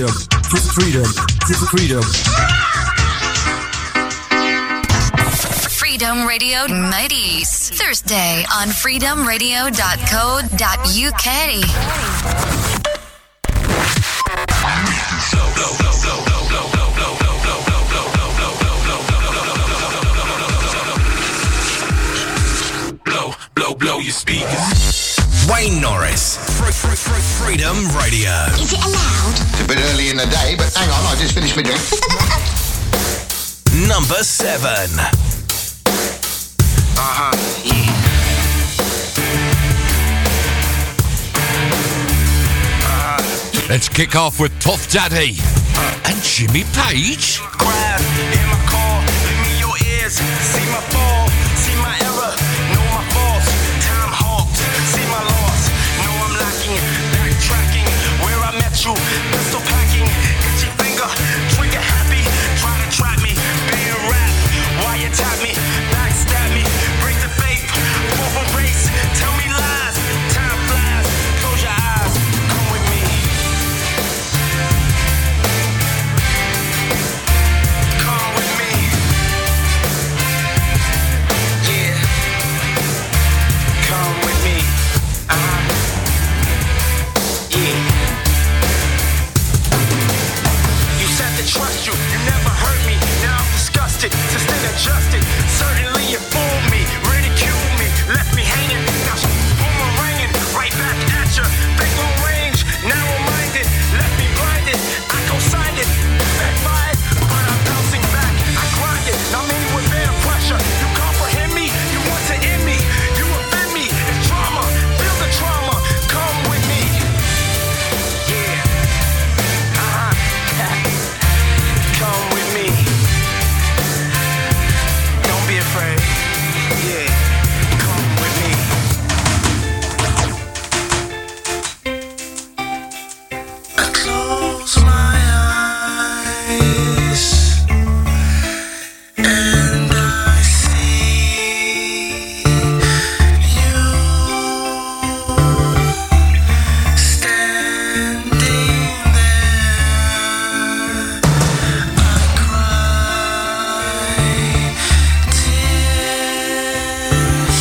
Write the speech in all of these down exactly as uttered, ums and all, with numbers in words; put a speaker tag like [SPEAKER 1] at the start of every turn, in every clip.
[SPEAKER 1] freedom, freedom, freedom.
[SPEAKER 2] Freedom Radio nineties, Thursday on freedom radio dot co dot u k.
[SPEAKER 3] Blow, blow, blow your speakers. Wayne Norris, Freedom Radio.
[SPEAKER 4] Is it allowed?
[SPEAKER 5] It's a bit early in the day, but hang on, I just finished my drink.
[SPEAKER 3] Number seven.
[SPEAKER 5] Uh-huh, yeah.
[SPEAKER 6] Uh-huh. Let's kick off with Puff Daddy uh, and Jimmy Page.
[SPEAKER 7] Grab in my car, give me your ears, see my fall, see my error, know my faults, time halt, see my loss, know I'm lacking, backtracking, where I met you, pistol packing, itchy finger, trigger happy, try to trap me, being rap, why you tap me, backstab me, break the faith, fall from race, tell me lies, time flies, close your eyes, come with me. Come with me. Yeah. Come with me. Uh-huh. Yeah. You said to trust you, you never hurt me. Now I'm disgusted, sustained adjusted. Certainly you fooled me, ridiculed me, left me hanging. Now boomeranging right back at you. Big long range, narrow-minded, left me blinded. I co-signed it, backfired, but I'm bouncing back. I grind it, now me with bear pressure. You comprehend me, you want to end me, you offend me. It's drama, feel the trauma. Come with me. Yeah. Uh-huh. Come with me. Don't be afraid. Yeah. Come with me. I close my eyes and I see you standing there. I cry tears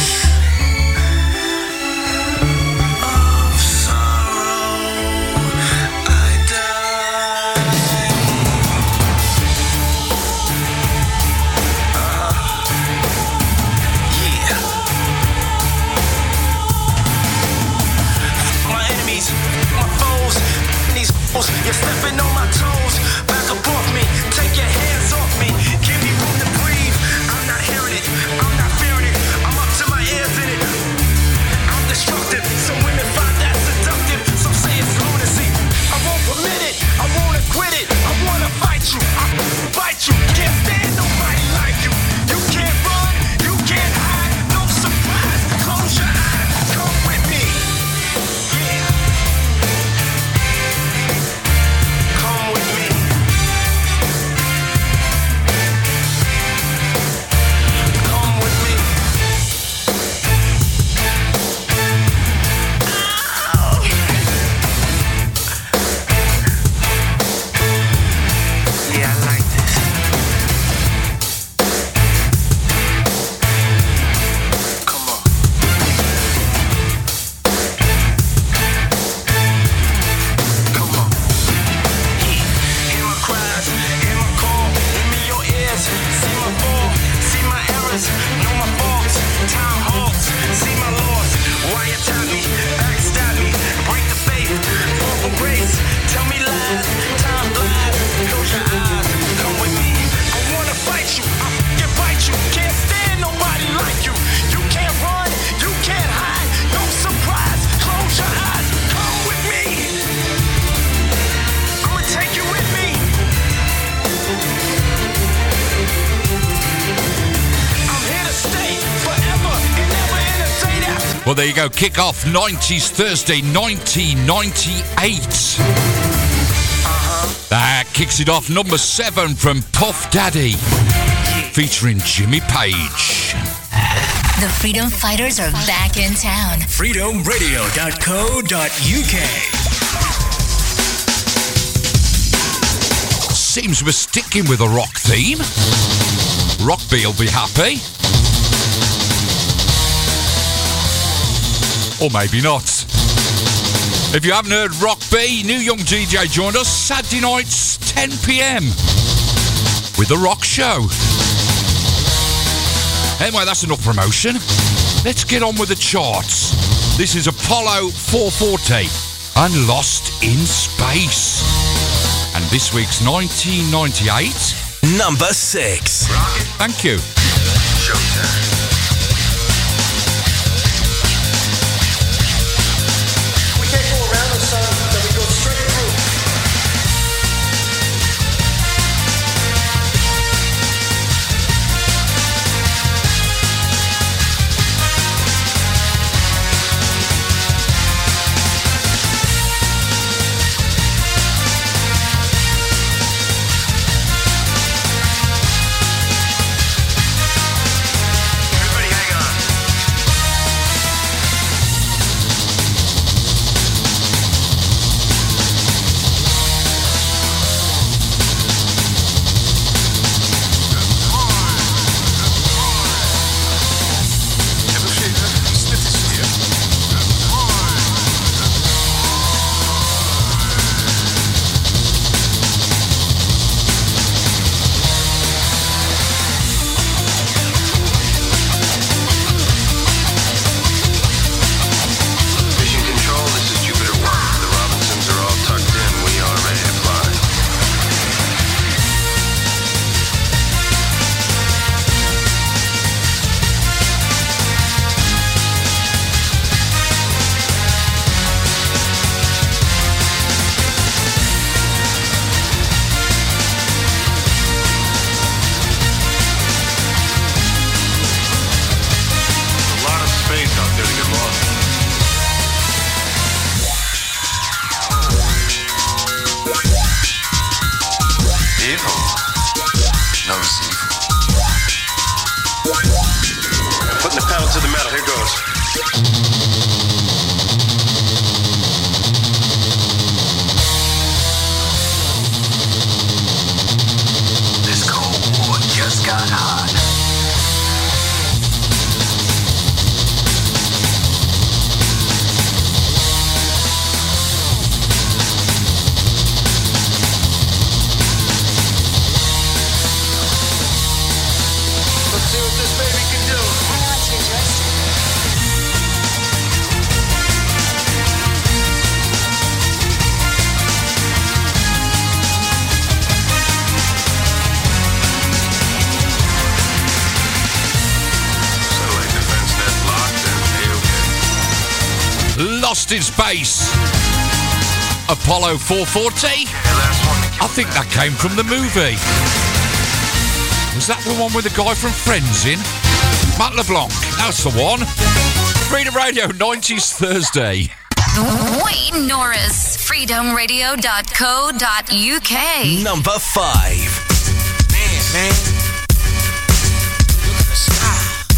[SPEAKER 7] of sorrow. I die. Yeah. My enemies, my foes, these fools, you're stepping on my toes. Back up off me, take your hands off me. Give me room to breathe. I'm not hearing it, I'm not fearing it. I'm up to my ears in it. I'm destructive, some women find that seductive. Some say it's lunacy. I won't permit it, I won't acquit it. I wanna fight you, I fight you. Can't stand nobody like you. You can't run, you can't hide. No surprise, close your eyes, come with me. Yeah. Come with me. Come with me. Ow. Yeah, I like this. Come on. Come on. Yeah. Hear my cries, hear my call, give me your ears. See my fall, see my errors, know my faults. Time halts, see my loss. Why you tap me, backstab me, break the faith, fall from grace. Tell me lies, time flies, close your eyes, come with me. I wanna fight you, I can fight you. Can't stand nobody like you. You can't run, you can't hide, no surprise. Close your eyes, come with me. I'ma take you with me. I'm here to stay forever and never in a day after.
[SPEAKER 6] Well, there you go. Kick off nineties Thursday, nineteen ninety-eight. That kicks it off. Number seven from Puff Daddy, featuring Jimmy Page.
[SPEAKER 2] The Freedom Fighters are back in town.
[SPEAKER 3] freedom radio dot co dot u k.
[SPEAKER 6] Seems we're sticking with a rock theme. Rockby will be happy. Or maybe not. If you haven't heard Rockby, new young D J joined us Saturday nights, ten p.m. with The Rock Show. Anyway, that's enough promotion. Let's get on with the charts. This is Apollo four forty and Lost in Space. And this week's nineteen ninety-eight.
[SPEAKER 3] Number six.
[SPEAKER 6] Thank you.
[SPEAKER 7] Showtime. We can't go around the sun, then we go straight through.
[SPEAKER 6] Lost in Space. Apollo four forty. I think that came from the movie. Was that the one with the guy from Friends in? Matt LeBlanc. That's the one. Freedom Radio nineties Thursday.
[SPEAKER 2] Wayne Norris. freedom radio dot co dot u k.
[SPEAKER 3] Number five.
[SPEAKER 4] Man, man. Look at the sky.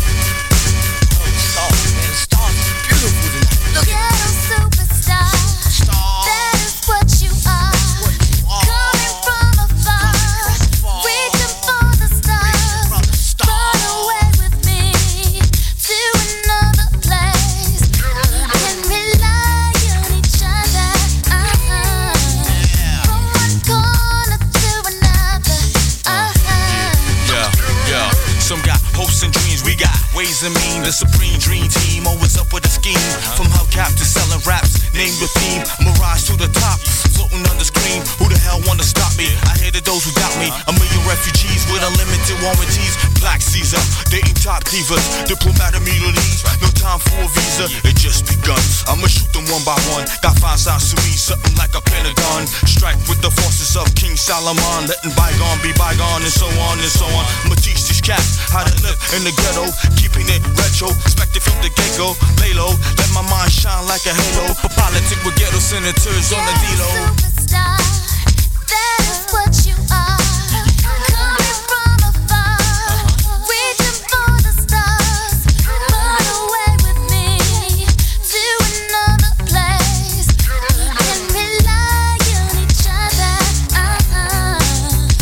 [SPEAKER 4] Oh, stars, man. The stars are beautiful tonight. Look at
[SPEAKER 8] Ghetto superstar.
[SPEAKER 4] stars.
[SPEAKER 8] That is what you are. Coming from afar. Reaching for the stars. Run away with me to another place. Can rely on each other. Uh-huh. From one corner to another. Uh-huh.
[SPEAKER 4] Yeah, yeah. Some got hopes and dreams, we got ways and mean. The supreme dream team always up with a scheme. From hubcap to selling raps, name your theme. Mirage to the top, floating on the screen. Who the hell wanna stop me? I hated those who doubt me. A million refugees with unlimited warranties. Black Caesar, dating top divas, diplomatic immunities. No time for a visa, it just begun. I'ma shoot them one by one. Got five sides to me, something like a pentagon. Strike with the forces of King Solomon, letting bygone be bygone, and so on and so on. I'ma teach these cats how to live in the ghetto, keeping it retro, expected from the get-go. Lay low, let my mind shine like a halo. For politics with ghetto senators on the D-Lo.
[SPEAKER 8] Superstar, that is what you are. Coming from afar, reaching for the stars. Run away with me to another place. Can rely on each other. Uh-huh.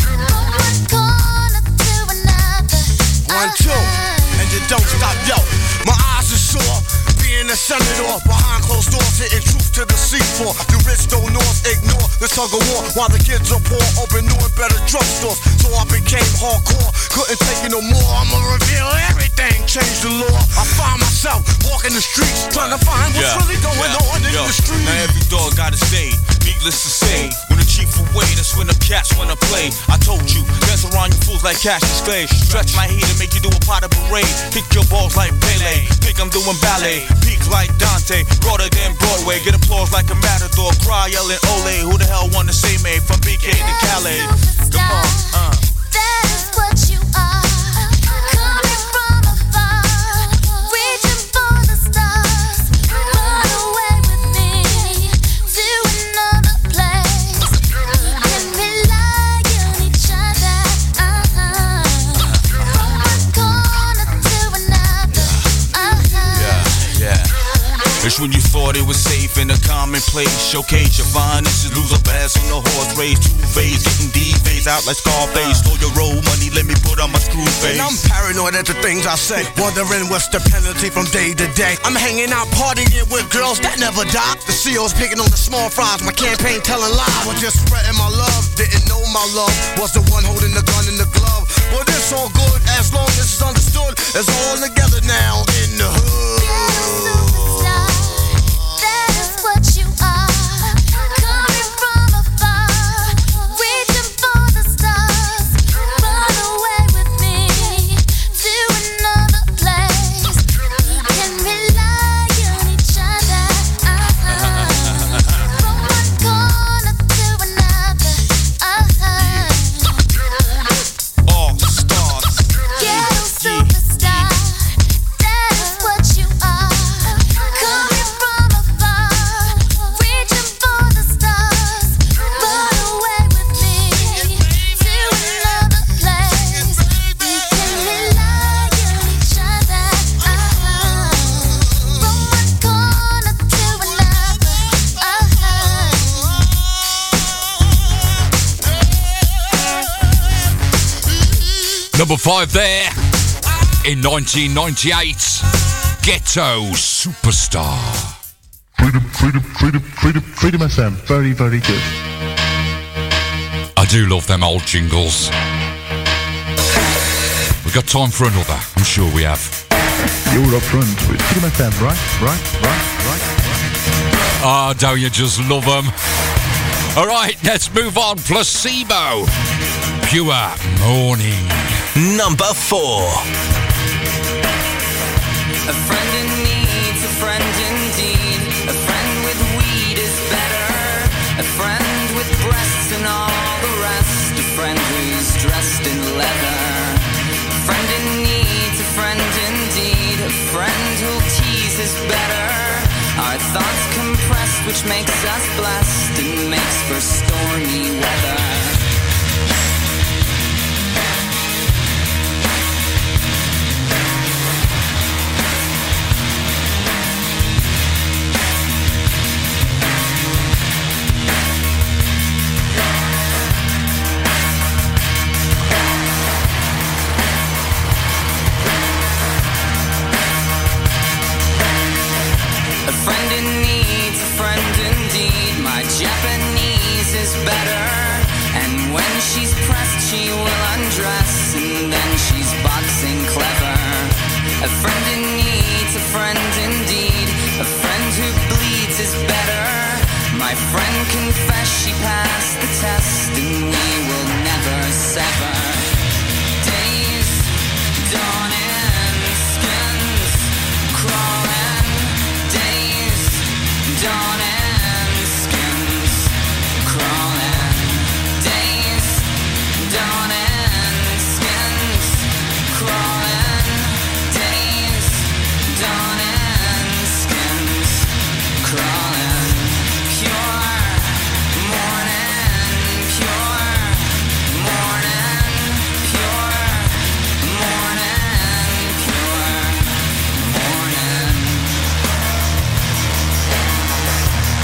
[SPEAKER 9] for. The rich don't know us, ignore the tug of war. While the kids are poor, open new and better drugstores. So I became hardcore, couldn't take it no more. I'ma reveal everything, change the law. I find myself walking the streets, trying to find what's
[SPEAKER 4] Yeah,
[SPEAKER 9] really going
[SPEAKER 4] yeah,
[SPEAKER 9] on in
[SPEAKER 4] yo.
[SPEAKER 9] the street.
[SPEAKER 4] Now every dog got his day, needless to say. When the chief away, that's when the cats wanna play. I told you, dance around you fools like Cassius Clay. Stretch my heat and make you do a pot of parade. Kick your balls like Pele, think I'm doing ballet. Peak like Dante, broader than Broadway. Get applause like a matador, cry yelling Ole. Who the hell wanna say me from B K to Calais? Come on, uh.
[SPEAKER 8] That is what you are. Coming from afar, reaching for the stars. Run away with me to another place. And rely on each other. Uh-huh. From one corner to another. Uh-huh.
[SPEAKER 4] Yeah, yeah. It's when you thought it was safe in a commonplace. Showcase your finances, lose a pass on the horse race. Two phase, getting D-phase out like Scarface. Stole your roll money, let me put on my screw face.
[SPEAKER 9] And I'm paranoid at the things I say, wondering what's the penalty from day to day. I'm hanging out partying with girls that never die. The C O's picking on the small fries, my campaign telling lies. Was just spreading my love, didn't know my love was the one holding the gun in the glove. But it's all good as long as it's understood. It's all together now in the hood.
[SPEAKER 8] Superstar, that is what you are. Coming from afar, reaching for the stars. Run away with me to another place. And rely on each other. Uh-huh. From one corner to another. Uh-huh.
[SPEAKER 4] All stars.
[SPEAKER 8] Ghetto superstar, that is what you are. Coming from afar, reaching for the stars. Run away with me to another place. We can rely on each other. Uh-huh. From one corner to another. Uh-huh.
[SPEAKER 6] Number five there in nineteen ninety-eight. Ghetto Superstar.
[SPEAKER 10] Freedom, freedom, freedom, freedom, freedom F M. Very, very good.
[SPEAKER 6] I do love them old jingles. We've got time for another. I'm sure we have.
[SPEAKER 10] You're up front with Freedom F M, right? Right, right, right.
[SPEAKER 6] Ah, don't you just love them? All right, let's move on. Placebo. Pure Morning.
[SPEAKER 3] Number four.
[SPEAKER 7] A friend in need's a friend indeed. A friend with weed is better. A friend with breasts and all the rest. A friend who's dressed in leather. A friend in need's a friend indeed. A friend who'll tease is better. Our thoughts compressed, which makes us blessed and makes for stormy weather. A friend in need's a friend indeed. My Japanese is better. And when she's pressed, she will undress. And then she's boxing clever. A friend in need's a friend indeed. A friend who bleeds is better. My friend confessed she passed the test. And we will never sever. Days dawning, skins crawling. Days dawning, skins crawling. Days dawning, skins crawling. Days dawning, skins crawling. Pure morning, pure morning, pure morning, pure morning.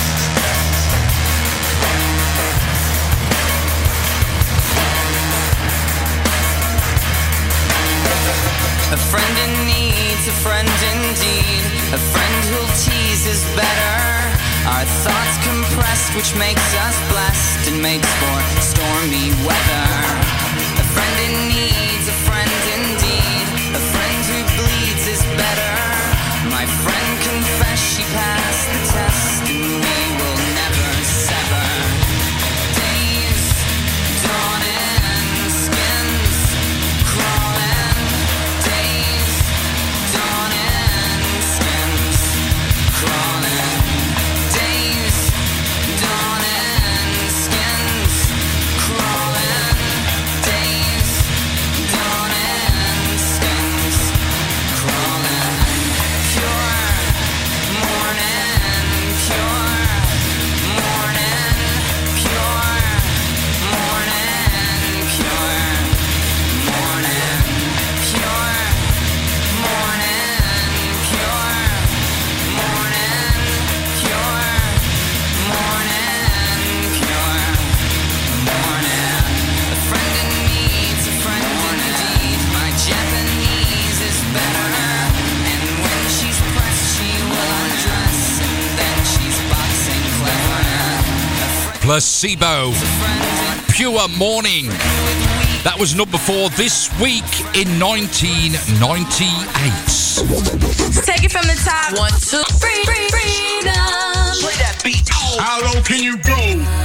[SPEAKER 11] depressed, which makes us blessed and makes for stormy weather. A friend in need's a friend indeed. A friend who bleeds is better. My friend confessed she passed the test, and we will never sever. Days dawning, skins crawling. Days dawning, skins crawling. Days dawning, skins crawling. Days dawning, skins crawling. Pure morning, pure morning, pure morning, pure morning, pure morning, pure morning, pure morning, pure morning. A friend in need's a friend indeed. My Japanese is better, and when she's pressed, she will undress, and then she's boxing clever. A friend
[SPEAKER 6] Placebo. Pure Morning. That was number four this week in nineteen ninety-eight.
[SPEAKER 12] Take it from the top. One, two, three, free, freedom.
[SPEAKER 7] Play that beat. How low can you go?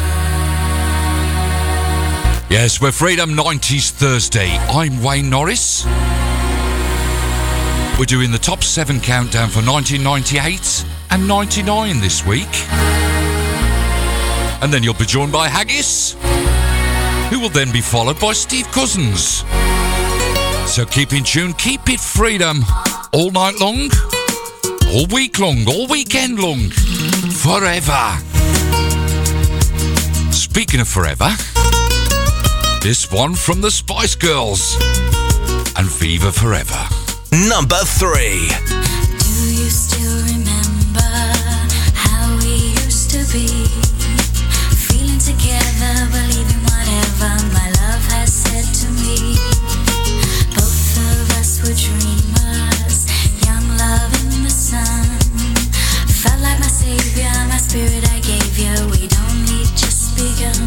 [SPEAKER 6] Yes, we're Freedom nineties Thursday. I'm Wayne Norris. We're doing the top seven countdown for nineteen ninety-eight and ninety-nine this week. And then you'll be joined by Haggis, who will then be followed by Steve Cousins. So keep in tune, keep it Freedom all night long, all week long, all weekend long, forever. Speaking of forever, this one from the Spice Girls and Viva Forever.
[SPEAKER 3] Number three.
[SPEAKER 8] Do you still remember how we used to be? Feeling together, believing whatever my love has said to me. Both of us were dreamers, young love in the sun. Felt like my savior, my spirit I gave you. We don't need just begun.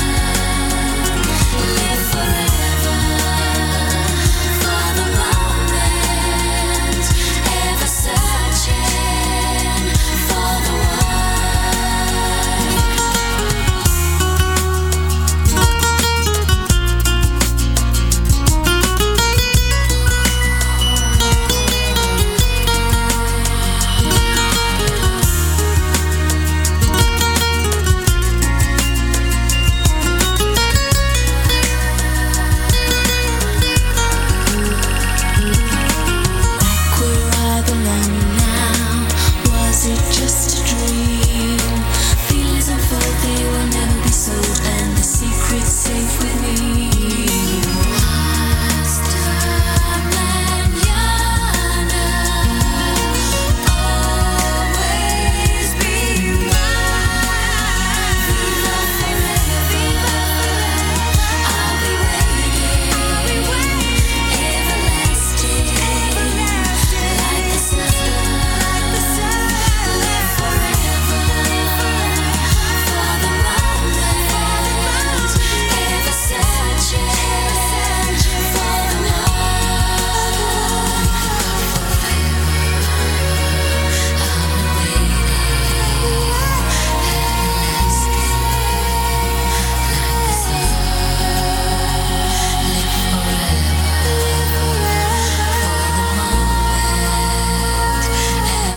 [SPEAKER 8] Forever, for the moment.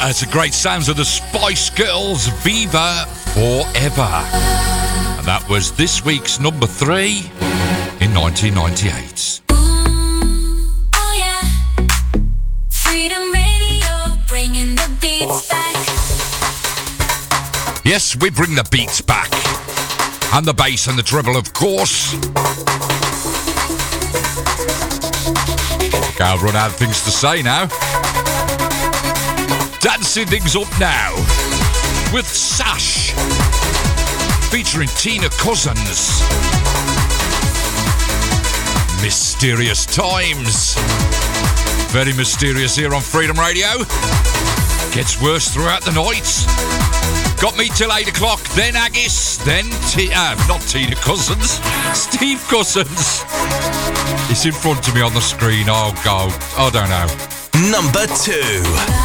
[SPEAKER 6] It's the great sounds of the Spice Girls, Viva Forever. And that was this week's number three in nineteen ninety-eight.
[SPEAKER 8] Oh yeah, Freedom Radio, bringing the beats back.
[SPEAKER 6] Yes, we bring the beats back. And the bass and the treble, of course. I've run out of things to say now. Dancing things up now with Sash, featuring Tina Cousins. Mysterious Times. Very mysterious here on Freedom Radio. Gets worse throughout the night. Got me till eight o'clock, then Agis, then T- uh, not Tina Cousins, Steve Cousins. It's in front of me on the screen. Oh, God. I don't know.
[SPEAKER 3] Number two.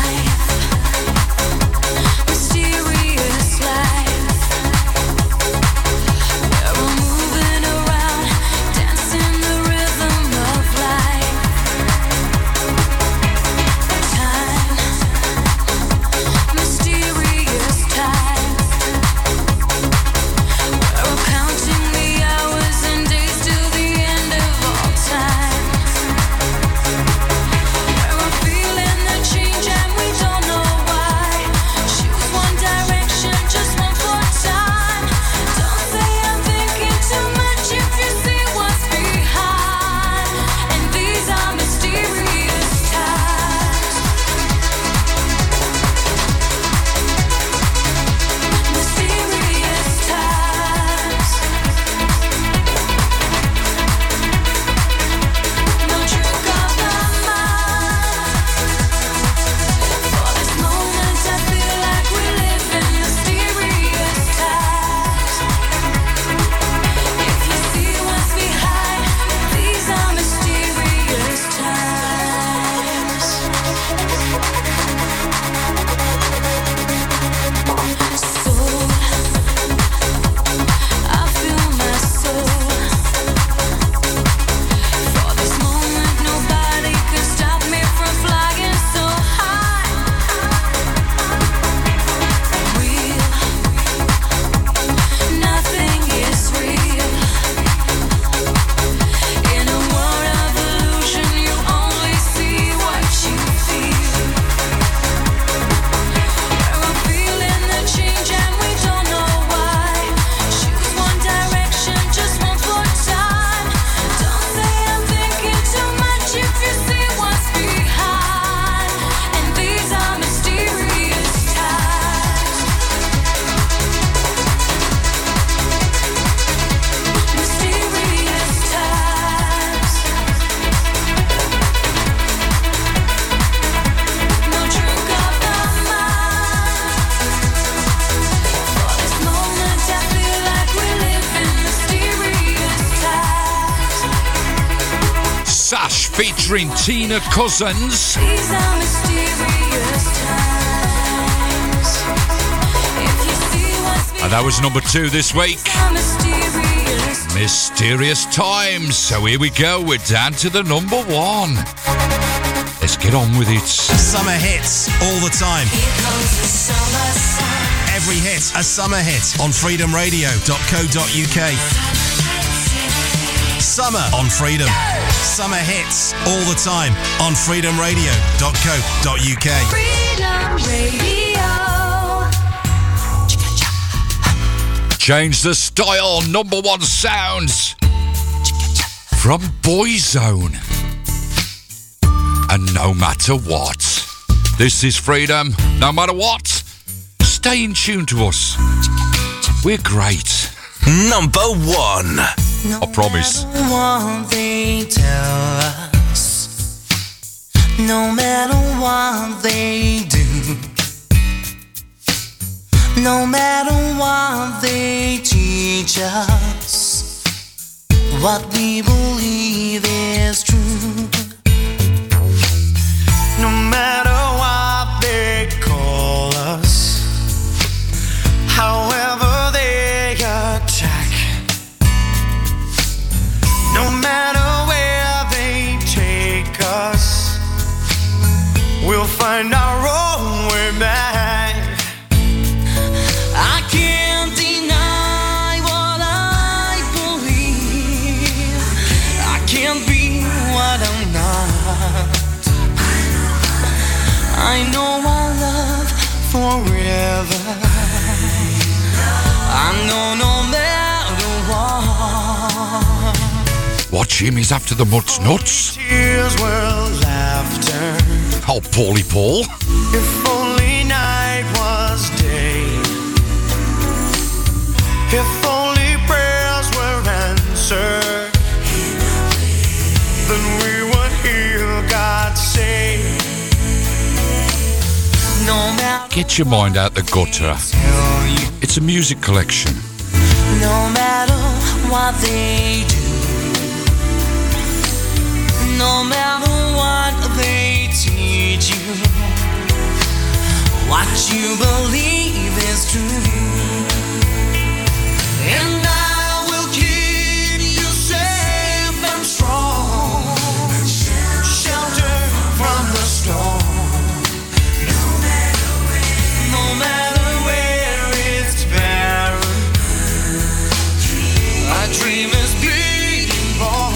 [SPEAKER 6] Featuring Tina Cousins. And that was number two this week. Mysterious Times. So here we go. We're down to the number one. Let's get on with it.
[SPEAKER 13] Summer hits all the time. Every hit a summer hit on freedom radio dot co dot uk. Summer on Freedom. Summer hits all the time on freedom radio dot co dot uk.
[SPEAKER 8] Freedom Radio.
[SPEAKER 6] Change the style, number one sounds from Boyzone. And no matter what, this is Freedom. No matter what, stay in tune to us. We're great.
[SPEAKER 3] Number one.
[SPEAKER 14] No
[SPEAKER 6] I promise.
[SPEAKER 14] Matter what they tell us, no matter what they do, no matter what they teach us, what we believe is true. No matter what they call us, however they attack, no matter where they take us, we'll find our own way back. forever. I know no matter what.
[SPEAKER 6] Watch him, he's after the mutts nuts.
[SPEAKER 14] Tears were laughter.
[SPEAKER 6] Oh, Paulie Paul.
[SPEAKER 14] If only night was day. If only prayers were answered. Then we would hear God say. No matter.
[SPEAKER 6] Get your mind out the gutter. It's a music collection.
[SPEAKER 14] No matter what they do. No matter what they teach you, what you believe is true. And I will keep you safe and strong, shelter from the storm. No matter where, no matter where it's barren, a dream is being born.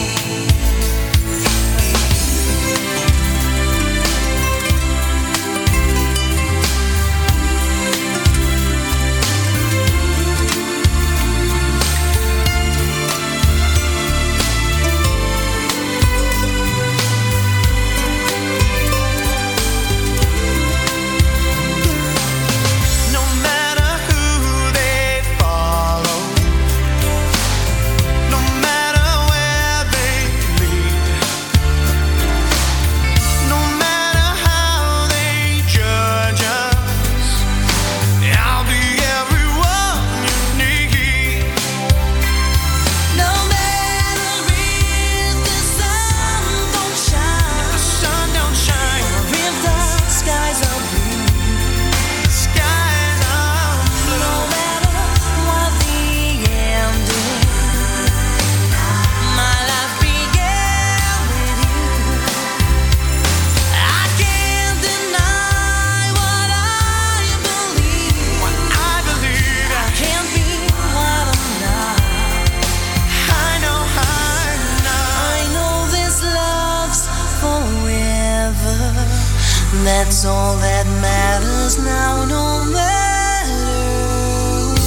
[SPEAKER 14] That's all that matters now, no matter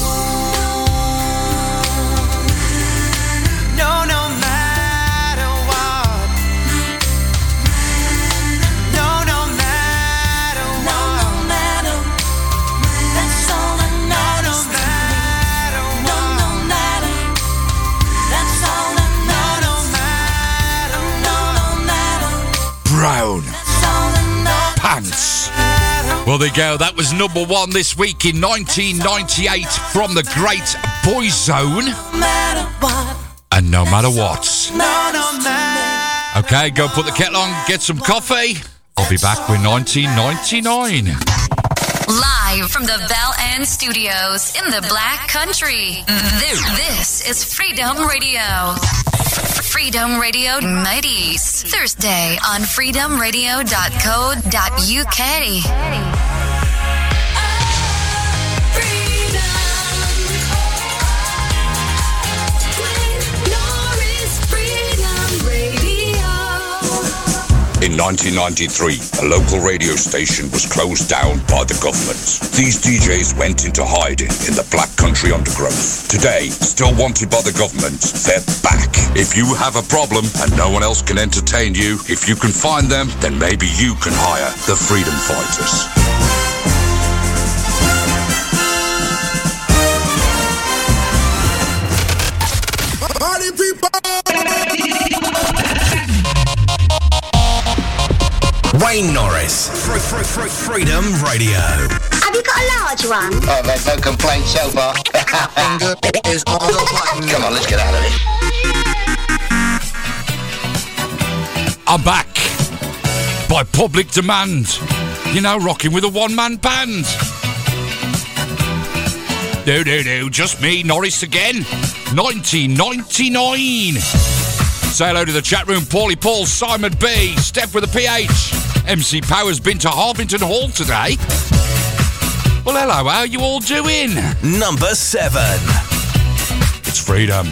[SPEAKER 14] what. No, no matter what. No, no matter what. No, no matter. That's all that matters. No, no matter. That's all that matters. No, no matter.
[SPEAKER 6] Brown Pants. Well, there you go. That was number one this week in nineteen ninety-eight from the great Boyzone. And No Matter What. Okay, go put the kettle on, get some coffee. I'll be back with nineteen ninety-nine.
[SPEAKER 2] Live from the Bell End Studios in the Black Country. This, this is Freedom Radio. Freedom Radio nineties. Thursday on freedom radio dot co dot u k.
[SPEAKER 15] In nineteen ninety-three, a local radio station was closed down by the government. These D Js went into hiding in the Black Country undergrowth. Today, still wanted by the government, they're back. If you have a problem and no one else can entertain you, if you can find them, then maybe you can hire the Freedom Fighters.
[SPEAKER 16] Party people!
[SPEAKER 3] Wayne Norris, Fr- Fr- Fr- Freedom Radio.
[SPEAKER 17] Have you got a large one?
[SPEAKER 5] Oh, I've had no complaints so far.
[SPEAKER 3] Finger is on the button.
[SPEAKER 5] Come on, let's get out of this.
[SPEAKER 6] I'm back by public demand. You know, rocking with a one-man band. No, no, no, just me, Norris again. nineteen ninety-nine. Say hello to the chat room. Paulie Paul, Simon B, Steph with a P H. M C Power's been to Harpington Hall today. Well, hello, how are you all doing?
[SPEAKER 3] Number seven.
[SPEAKER 6] It's Freedom.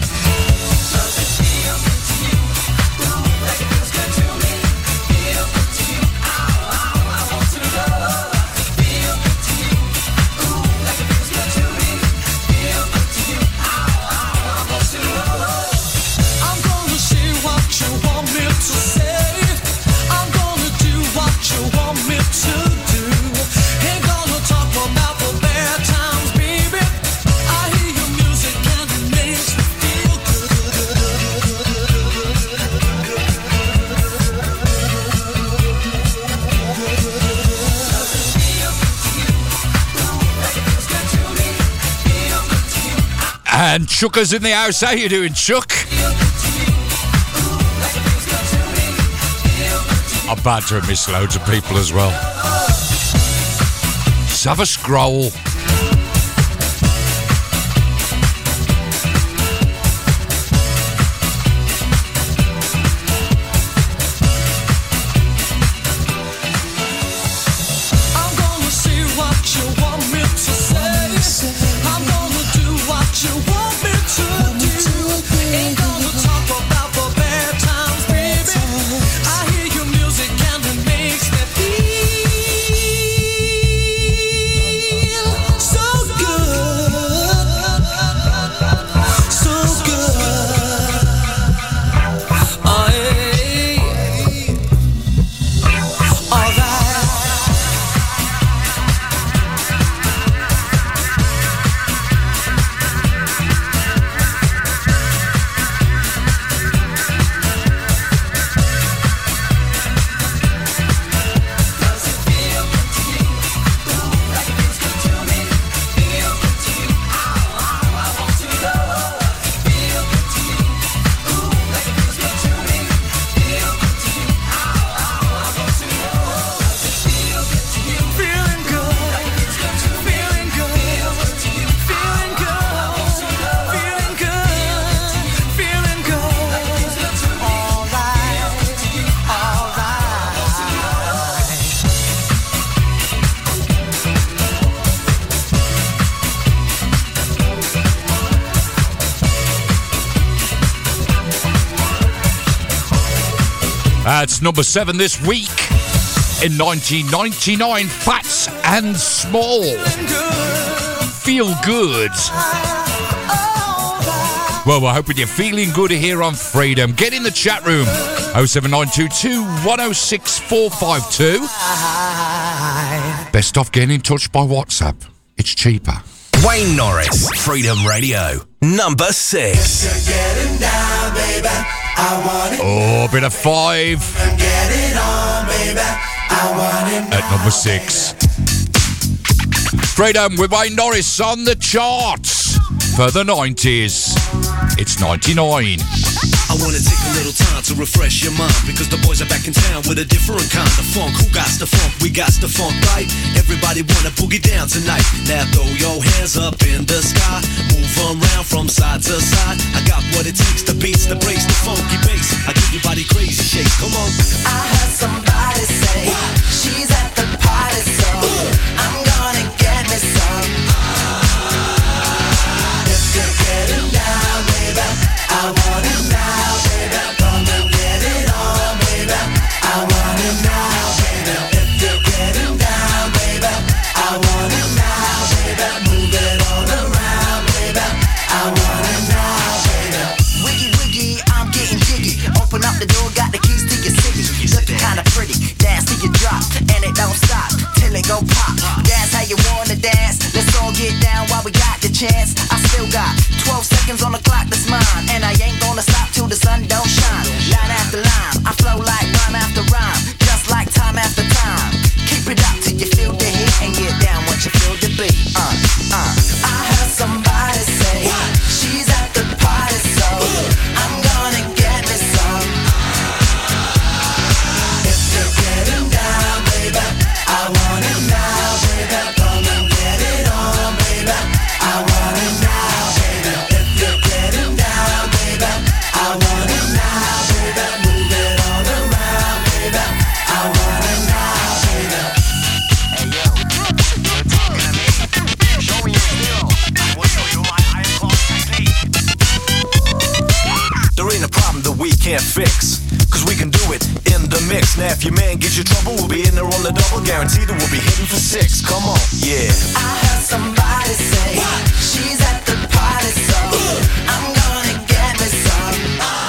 [SPEAKER 6] And Chucker's in the house. How you doing, Chuck? I'm bad to have missed loads of people as well. Let's have a scroll. That's number seven this week. In nineteen ninety-nine, Fats and Small. Feel Good. Well, we're hoping you're feeling good here on Freedom. Get in the chat room. oh seven nine two two, one oh six, four five two. Best off getting in touch by WhatsApp. It's cheaper.
[SPEAKER 3] Wayne Norris, Freedom Radio, number six.
[SPEAKER 6] Down, baby. Oh, bit of five.
[SPEAKER 7] Get it on, baby. I want it
[SPEAKER 6] at number six. Freedom with Wayne Norris on the charts for the nineties. It's ninety-nine.
[SPEAKER 18] I wanna take a little time to refresh your mind, because the boys are back in town with a different kind of funk. Who got the funk? We got the funk, right? Everybody wanna boogie down tonight. Now throw your hands up in the sky, move around from side to side. I got what it takes, the beats, the breaks, the funky bass. I give your body crazy shakes. Come on.
[SPEAKER 7] I heard somebody say she's at the party, so I'm gonna get me some. If you're getting down, baby, I want it now, baby. Come and get it on, baby. I want it now, baby. If you're getting down, baby, I want it now, baby. Move it all around, baby. I want it now, baby. Wiggy wiggy, I'm getting jiggy. Open up the door, got the keys to your city. Looking kinda pretty, dance till you drop, and it don't stop till it go pop. That's how you wanna dance. Let's all get down while we got the chance. I still got twelve seconds on the clock, that's mine, and I ain't gonna stop till the sun don't shine. Line after line, I flow like rhyme after rhyme, just like time after time. Keep it up till you feel the heat, and get down once you feel the beat. Uh, uh. I heard somebody say she's at the party, so I'm gonna get me some. If you're getting down, baby, I want it now, baby. Come and get it on, baby. I want it now, baby. If you're getting down, baby, I want it now, baby. Move it all around, baby. I want it now, baby. Hey yo, you're talking to me. Show me your skill. I will show you my iron claw technique.
[SPEAKER 18] There ain't a problem that we can't fix, cause we can do it in the mix. Now if your man gives you trouble, we'll be in there on the double. Guaranteed that we'll be hitting for six. Come on, yeah.
[SPEAKER 7] I heard somebody say she's at the party, so I'm gonna get me some.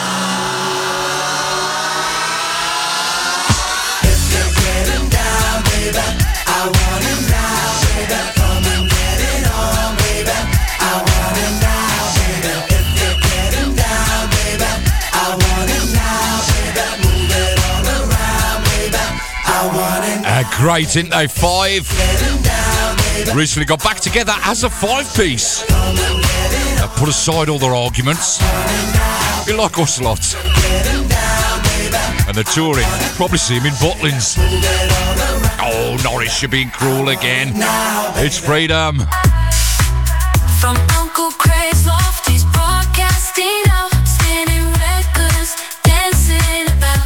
[SPEAKER 7] If you're getting down, baby, I want it now, baby. Come and get it on, baby. I want it now, baby. If you're getting down, baby, I want it now, baby. Move it all around, baby. I want it now.
[SPEAKER 6] Uh, great, isn't they? Five.
[SPEAKER 7] Getting down, baby.
[SPEAKER 6] recently got back together as a five-piece. They put aside all their arguments. Be like us lot. And they're touring. Probably see him in Butlins. Oh, Norris, you're being cruel again. It's Freedom.
[SPEAKER 8] From Uncle Craig's loft, he's broadcasting out, spinning records, dancing about.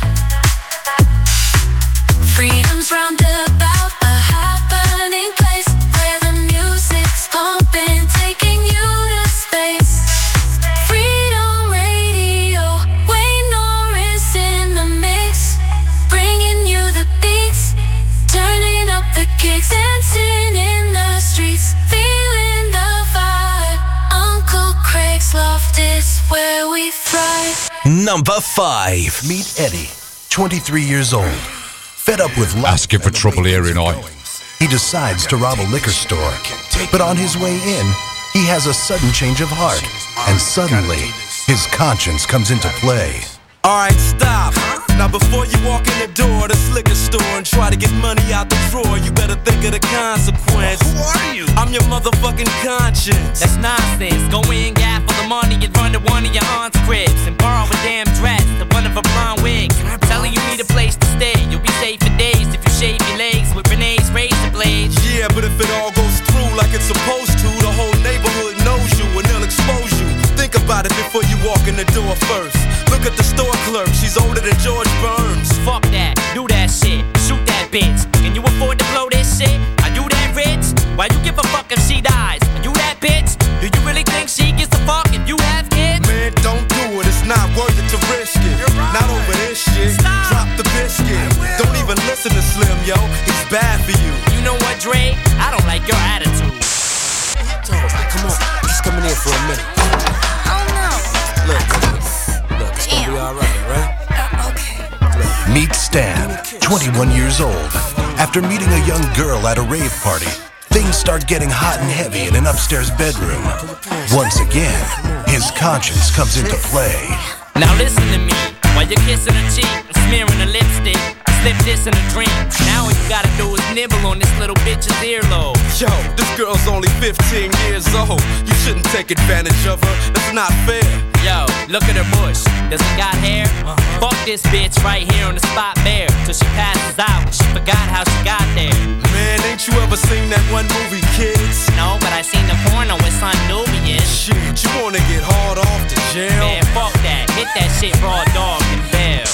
[SPEAKER 8] Freedom's roundabout, a happening place where the music's pumping, taking you to space. Freedom Radio, Wayne Norris in the mix, bringing you the beats, turning up the kicks, dancing in the streets, feeling the vibe. Uncle Craig's loft is where we thrive.
[SPEAKER 18] Number five. Meet Eddie, twenty-three years old. Fed up with life.
[SPEAKER 6] Asking for trouble here in I.
[SPEAKER 18] He decides to rob a liquor store. But on his way in, he has a sudden change of heart. And suddenly, his conscience comes into play.
[SPEAKER 14] Alright, stop. Now before you walk in the door of this liquor store and try to get money out the drawer, you better think of the consequence. Who are you? I'm your motherfucking conscience.
[SPEAKER 19] That's nonsense. Go in, gap for the money and run to one of your aunt's cribs and borrow a damn dress to one of her blonde wigs. Tell her you need a place to stay. You'll be safe for days if you shave your legs with Renee's razor blades.
[SPEAKER 14] Yeah, but if it all goes through like it's supposed to, the whole neighborhood knows you and they'll expose you. Think about it before you walk in the door first. Look at the store clerk, she's older than George Burns.
[SPEAKER 19] Fuck that, do that shit, shoot that bitch. Can you afford to blow this shit? Are you that rich? Why you give a fuck if she dies? Are you that bitch? Do you really think she gives a fuck if you have kids?
[SPEAKER 14] Man, don't do it, it's not worth it to risk it. Right. Not over this shit, Stop. Drop the biscuit. Don't even listen to Slim, yo, he's bad for you.
[SPEAKER 19] You know what, Dre? I don't like your attitude.
[SPEAKER 14] Thomas, come on, just coming in for a minute.
[SPEAKER 8] Oh no.
[SPEAKER 14] Look, look, it's gonna be alright, right?
[SPEAKER 8] Uh, okay.
[SPEAKER 18] Meet Stan, twenty-one years old. After meeting a young girl at a rave party, things start getting hot and heavy in an upstairs bedroom. Once again, his conscience comes into play.
[SPEAKER 19] Now listen to me, while you're kissing her cheek and smearing her lipstick, slip this in a drink. Now all you gotta do is nibble on this little bitch's earlobe.
[SPEAKER 14] Yo, this girl's only fifteen years old. You shouldn't take advantage of her, that's not fair.
[SPEAKER 19] Yo, look at her bush, does it got hair? Uh-huh. Fuck this bitch right here on the spot bare, till she passes out and she forgot how she got there.
[SPEAKER 14] Man, ain't you ever seen that one movie, Kids?
[SPEAKER 19] No, but I seen the porno with Son Nubian.
[SPEAKER 14] Shit, you wanna get hard off to jail?
[SPEAKER 19] Man, fuck that, hit that shit raw dog and bail.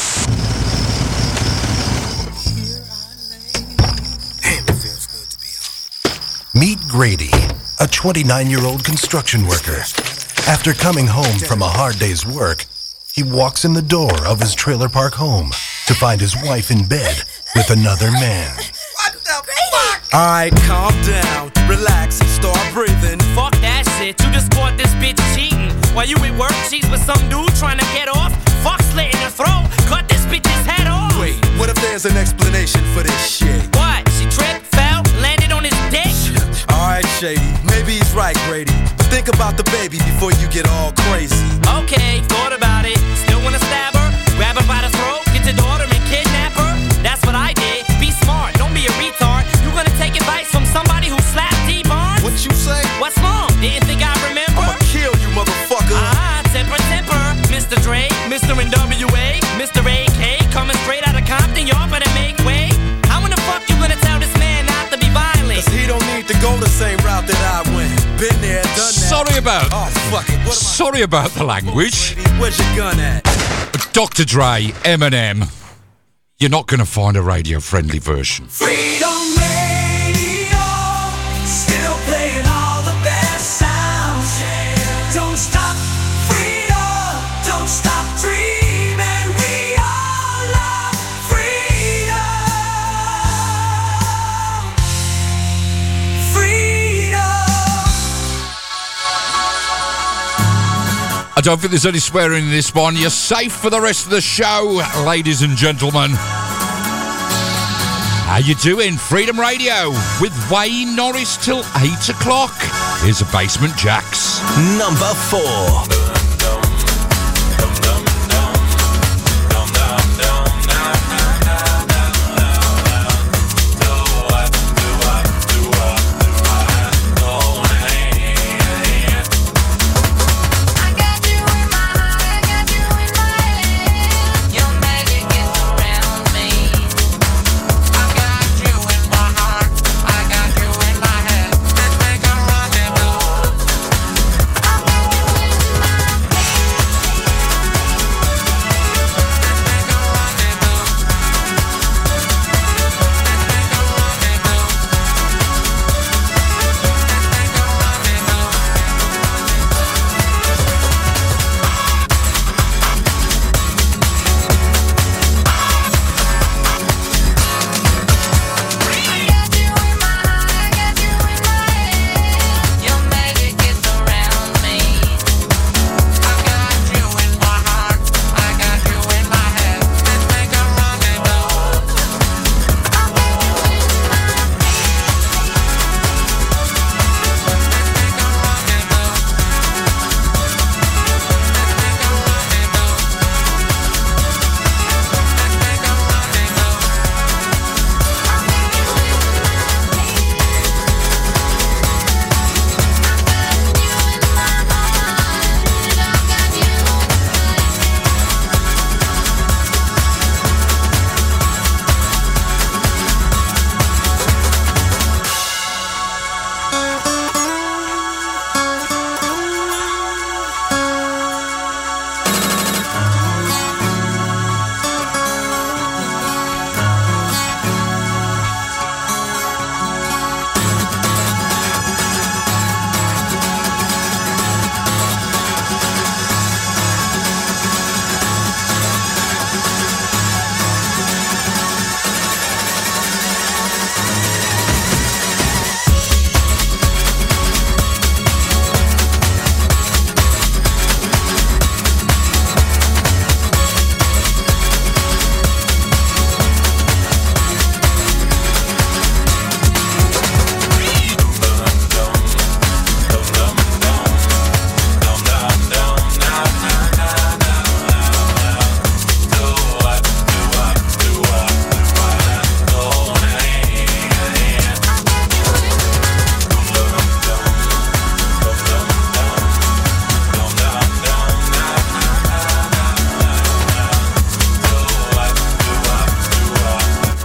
[SPEAKER 18] Meet Grady, a twenty-nine-year-old construction worker. After coming home from a hard day's work, he walks in the door of his trailer park home to find his wife in bed with another man.
[SPEAKER 14] What the fuck? Alright, calm down, relax, and start breathing.
[SPEAKER 19] Fuck that shit, you just caught this bitch cheating. While you at work, she's with some dude trying to get off. Fuck slit in her throat, cut this bitch's head off.
[SPEAKER 14] Wait, what if there's an explanation for this shit?
[SPEAKER 19] What? She tripped, fell, landed on his dick?
[SPEAKER 14] Alright, Shady, maybe he's right, Grady. But think about the baby before you get all crazy.
[SPEAKER 19] Okay, thought about it. Still wanna stab her? Grab her by the throat, get your daughter and kidnap her? That's what I did. Be smart, don't be a retard. You gonna take advice from somebody who slapped T-Barnes?
[SPEAKER 14] What you say?
[SPEAKER 19] What's wrong? Didn't think I remember?
[SPEAKER 14] I'ma kill you, motherfucker.
[SPEAKER 19] Ah, temper, temper. Mister Dre, Mister N W A, Mister A K, coming straight out of Compton, y'all better make way. How in the fuck you gonna tell this man not to be violent?
[SPEAKER 14] Cause he don't need to go the same route that I went. Been there, done that.
[SPEAKER 6] Sorry about.
[SPEAKER 14] Oh, fuck it. What
[SPEAKER 6] Sorry about the language.
[SPEAKER 14] Where's your gun at?
[SPEAKER 6] Doctor Dre, Eminem. You're not going to find a radio-friendly version.
[SPEAKER 7] Freedom Radio, still playing all the best sounds. Don't stop, freedom, don't stop dreaming. We all love freedom.
[SPEAKER 6] I don't think there's any swearing in this one. You're safe for the rest of the show, ladies and gentlemen. How you doing? Freedom Radio with Wayne Norris till eight o'clock. Here's a Basement Jacks.
[SPEAKER 18] Number four.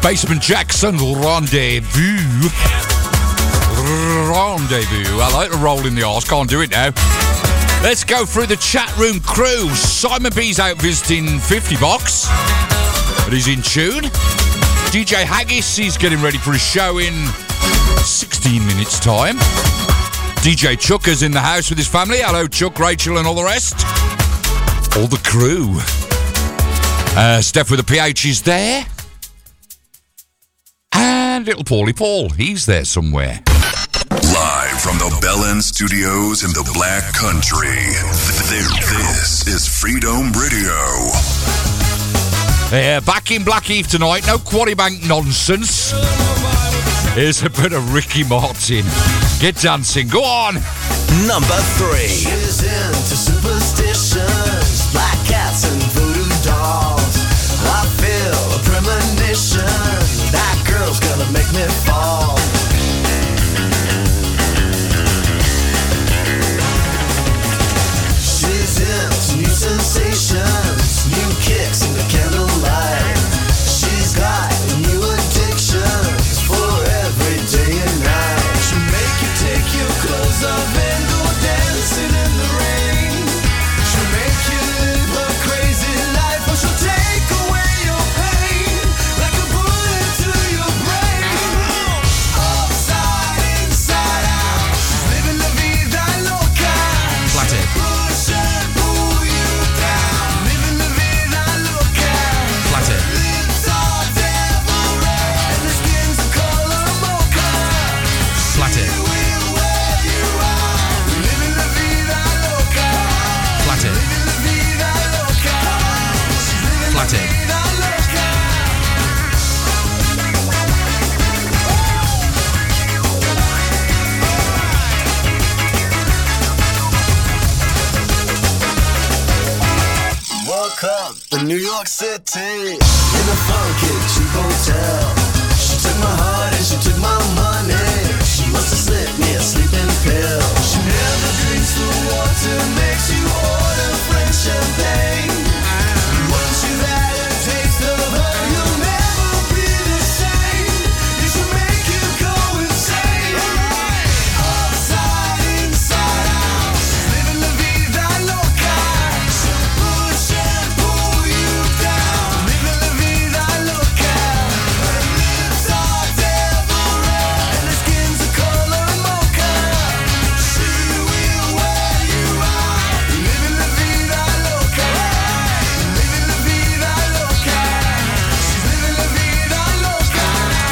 [SPEAKER 6] Basement Jackson, Rendezvous. Rendezvous. I like to roll in the arse, can't do it now. Let's go through the chat room crew. Simon B's out visiting fifty Box, but he's in tune. D J Haggis, he's getting ready for his show in sixteen minutes' time. D J Chucker's in the house with his family. Hello, Chuck, Rachel, and all the rest. All the crew. Uh, Steph with the P H is there. And little Paulie Paul, he's there somewhere.
[SPEAKER 20] Live from the Bell End Studios in the Black Country, this is Freedom Radio.
[SPEAKER 6] Yeah, back in Blackheath tonight, no Quarrybank nonsense. Here's a bit of Ricky Martin. Get dancing, go on.
[SPEAKER 18] Number three.
[SPEAKER 7] She's into superstitions, black cats and voodoo dolls. I feel a premonition, that girl's gonna make me fall. She's into new sensations, new kicks in the candlelight. She's got new addictions for every day and night. She'll make you take your clothes off and go dancing in the rain. She'll make you live a crazy life, or she'll take away your pain like a bullet to your brain. Upside, inside out, she's living la vida loca.
[SPEAKER 13] Flathead.
[SPEAKER 7] Push and pull you down, living la vida loca.
[SPEAKER 13] Flathead.
[SPEAKER 7] Lips are devil red, and the skin's the color mocha.
[SPEAKER 13] Flathead.
[SPEAKER 7] She will wear you out, living la vida loca.
[SPEAKER 13] Flathead.
[SPEAKER 7] Living la vida loca. She's living la
[SPEAKER 13] Flathead.
[SPEAKER 7] vida loca. Woke up in New York City in a funky cheap hotel. She took my heart and she took my money. She must have slipped me a sleeping pill. She never drinks the water, makes you order French champagne. Once you've had a taste of her, you'll never be the same. You should make you go insane. Upside, inside out, she's living la vida loca. She'll push and pull you down, living la vida loca. Her lips are devil red, and her skin's the color mocha. She will wear you out, living la vida loca. Living la vida loca. She's living la vida loca.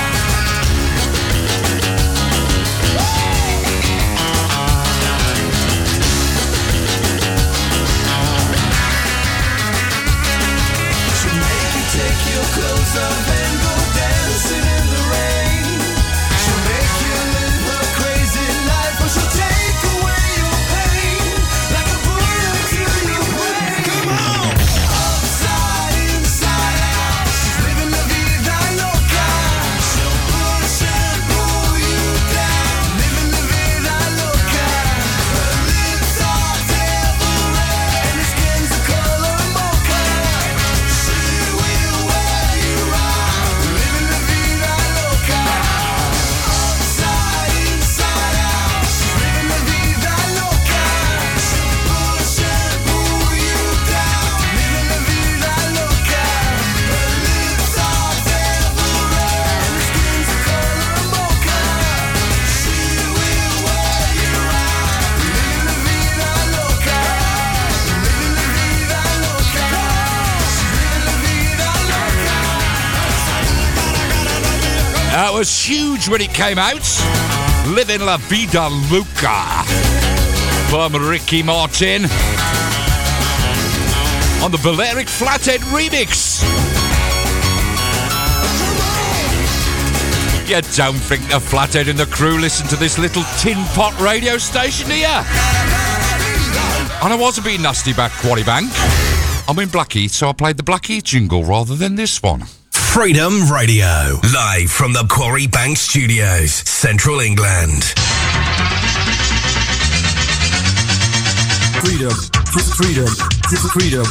[SPEAKER 7] She'll make you take your clothes off and go dancing in the rain. She'll make you live a crazy life, or she'll take away your pain like a bullet to your brain. Come on! Upside, inside out, she's living la vida loca. She'll push and pull you down, living la vida loca. Her lips are devil red, and her skin's the color mocha. She will wear you out, living la vida loca. Upside, inside out, she's living la vida loca. She'll push and pull you down, living la vida loca. Her lips are devil red, and her skin's the color mocha. She will wear you out, living la vida loca. Living la vida loca. She's living la vida loca.
[SPEAKER 6] That was huge when it came out. Living La Vida Loca from Ricky Martin on the Balearic Flathead remix. You don't think the Flathead and the crew listen to this little tin pot radio station, do ya? And I wasn't being nasty about Quarrybank. I'm in Blackheath, so I played the Blackheath jingle rather than this one.
[SPEAKER 3] Freedom Radio, live from the Quarrybank Studios, Central England.
[SPEAKER 1] Freedom, freedom, freedom.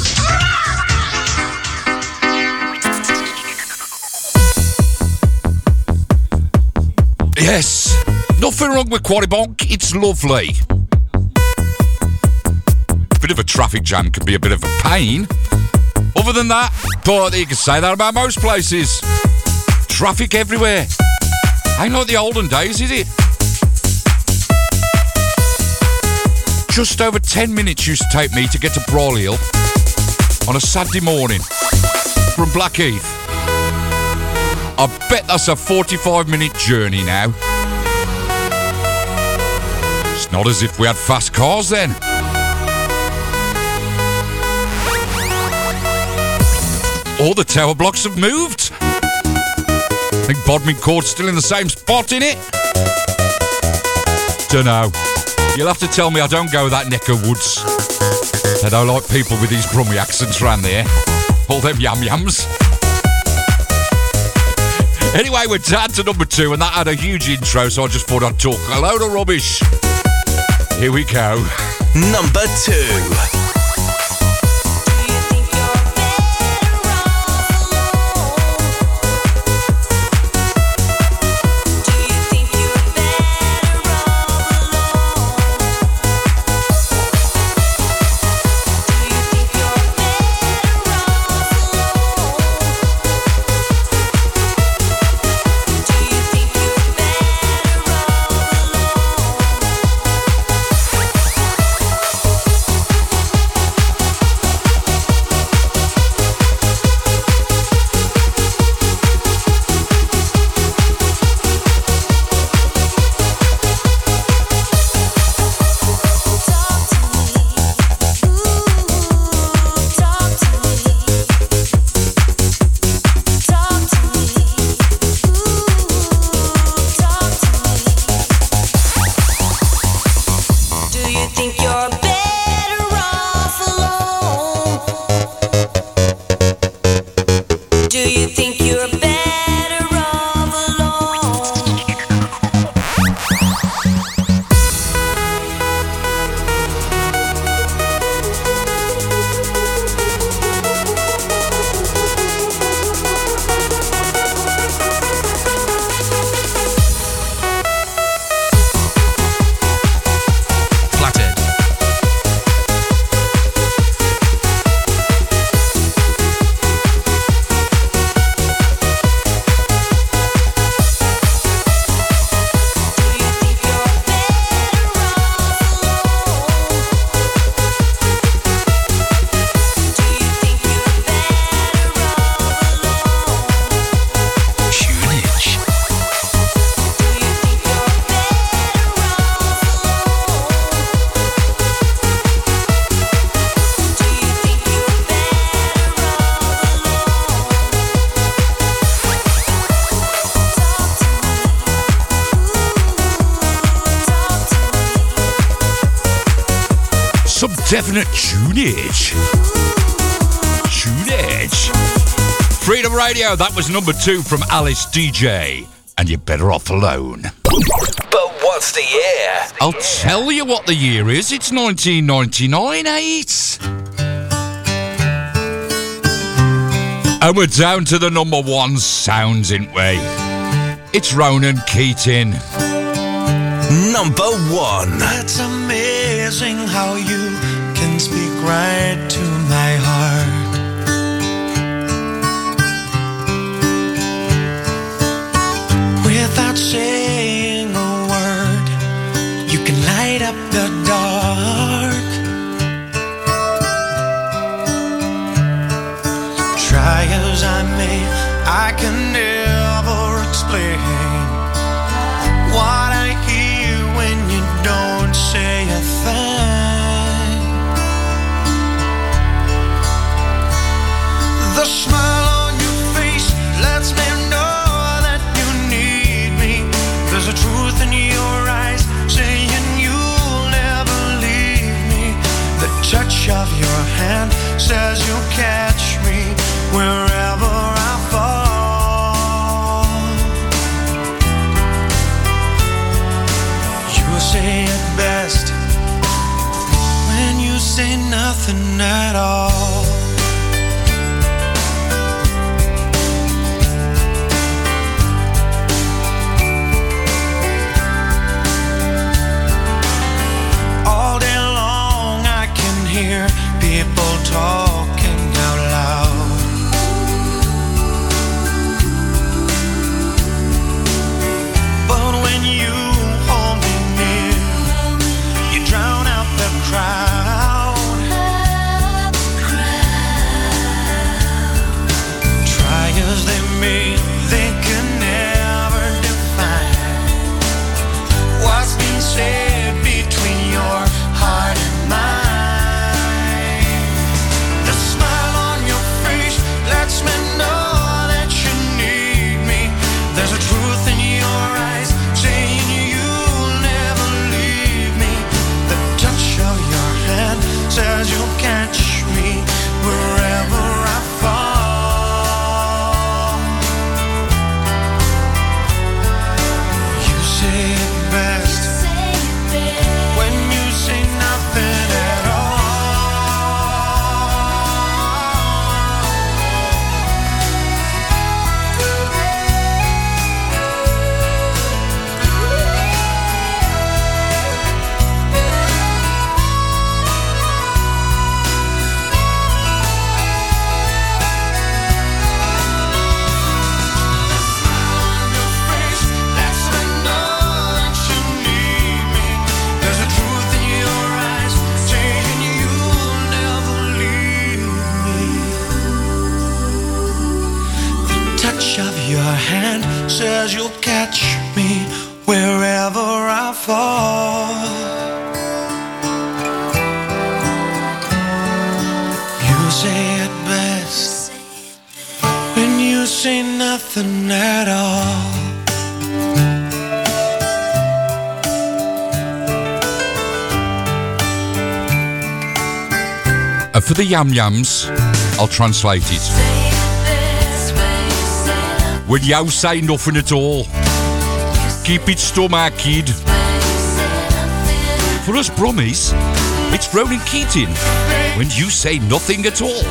[SPEAKER 6] Yes, nothing wrong with Quarry Bonk. It's lovely. Bit of a traffic jam can be a bit of a pain. Other than that, but you can say that about most places. Traffic everywhere. Ain't like the olden days, is it? Just over ten minutes used to take me to get to Brawley Hill on a Saturday morning from Blackheath. I bet that's a forty-five minute journey now. It's not as if we had fast cars then. All the tower blocks have moved. I think Bodmin Court's still in the same spot, innit? Dunno. You'll have to tell me I don't go that neck of woods. I don't like people with these Brummie accents round there. All them yam-yams. Anyway, we're down to number two, and that had a huge intro, so I just thought I'd talk a load of rubbish. Here we go.
[SPEAKER 18] Number two.
[SPEAKER 6] Definite tunage. Tunage. Freedom Radio, that was number two from Alice D J. And you're better off alone.
[SPEAKER 18] But what's the year?
[SPEAKER 6] I'll tell you what the year is. It's nineteen ninety-nine, eight. And we're down to the number one sounds, ain't we? It's Ronan Keating.
[SPEAKER 18] Number one.
[SPEAKER 21] It's amazing how you can speak right to my heart. Without saying a word, you can light up the dark. Try as I may, I can never explain what I hear when you don't say a thing. The smile on your face lets me know that you need me. There's a truth in your eyes saying you'll never leave me. The touch of your hand says you'll catch me wherever I fall. You say it best when you say nothing at all. and says you'll catch me wherever I fall. You say it best when you say nothing at all.
[SPEAKER 6] Uh, for the yam yams, I'll translate it. When you say nothing at all, keep it stomach, kid. For us Brummies, it's Ronan Keating. When you say nothing at all.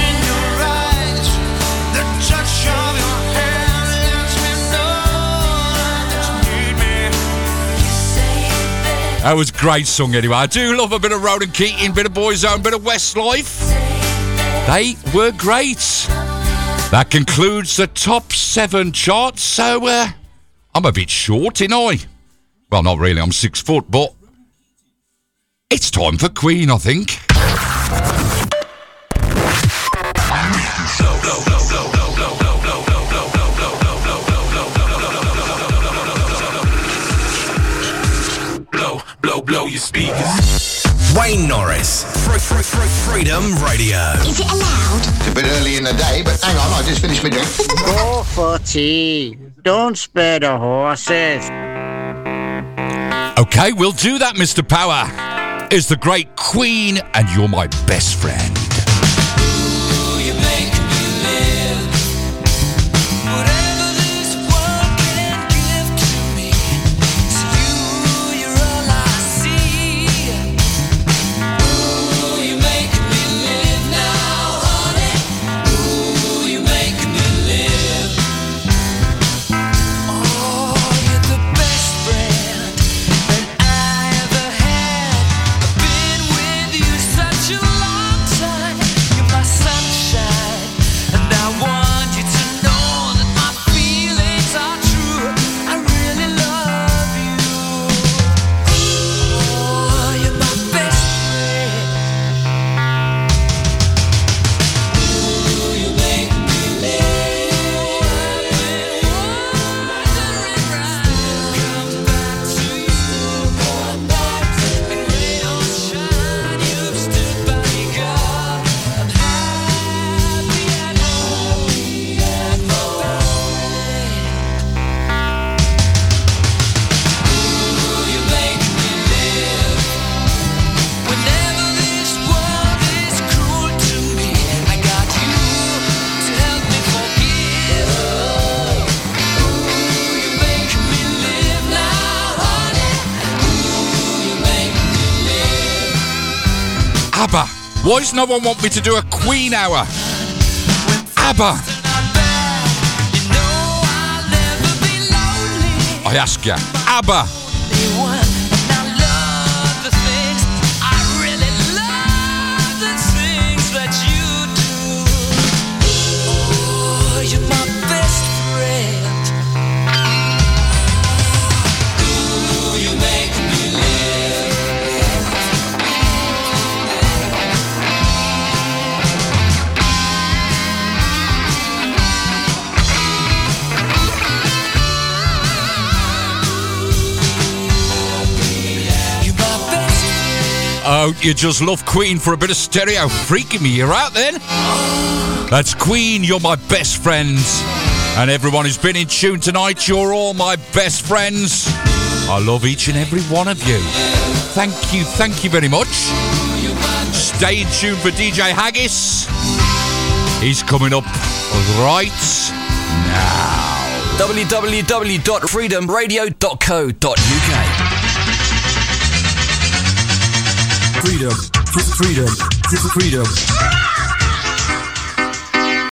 [SPEAKER 6] That was a great song anyway. I do love a bit of Ronan Keating, bit of Boyzone, bit of Westlife. They were great. That concludes the top seven charts, so uh, I'm a bit short, ain't I? Well, not really, I'm six foot, but it's time for Queen, I think.
[SPEAKER 3] Blow, blow your speakers. Wayne Norris, Fr- Fr- Fr- Freedom Radio.
[SPEAKER 17] Is it allowed?
[SPEAKER 5] It's a bit early in the day, but hang on, I just finished my drink.
[SPEAKER 9] Go for tea. Don't spare the horses.
[SPEAKER 6] Okay, we'll do that, Mister Power. Is the great Queen, and you're my best friend. ABBA. Why does no one want me to do a Queen hour? ABBA. I ask you, ABBA. Oh, you just love Queen for a bit of stereo. Freaking me, you're out then. That's Queen, you're my best friends. And everyone who's been in tune tonight, you're all my best friends. I love each and every one of you. Thank you, thank you very much. Stay tuned for D J Haggis. He's coming up right now.
[SPEAKER 3] w w w dot freedom radio dot co dot u k.
[SPEAKER 1] Freedom, freedom, freedom.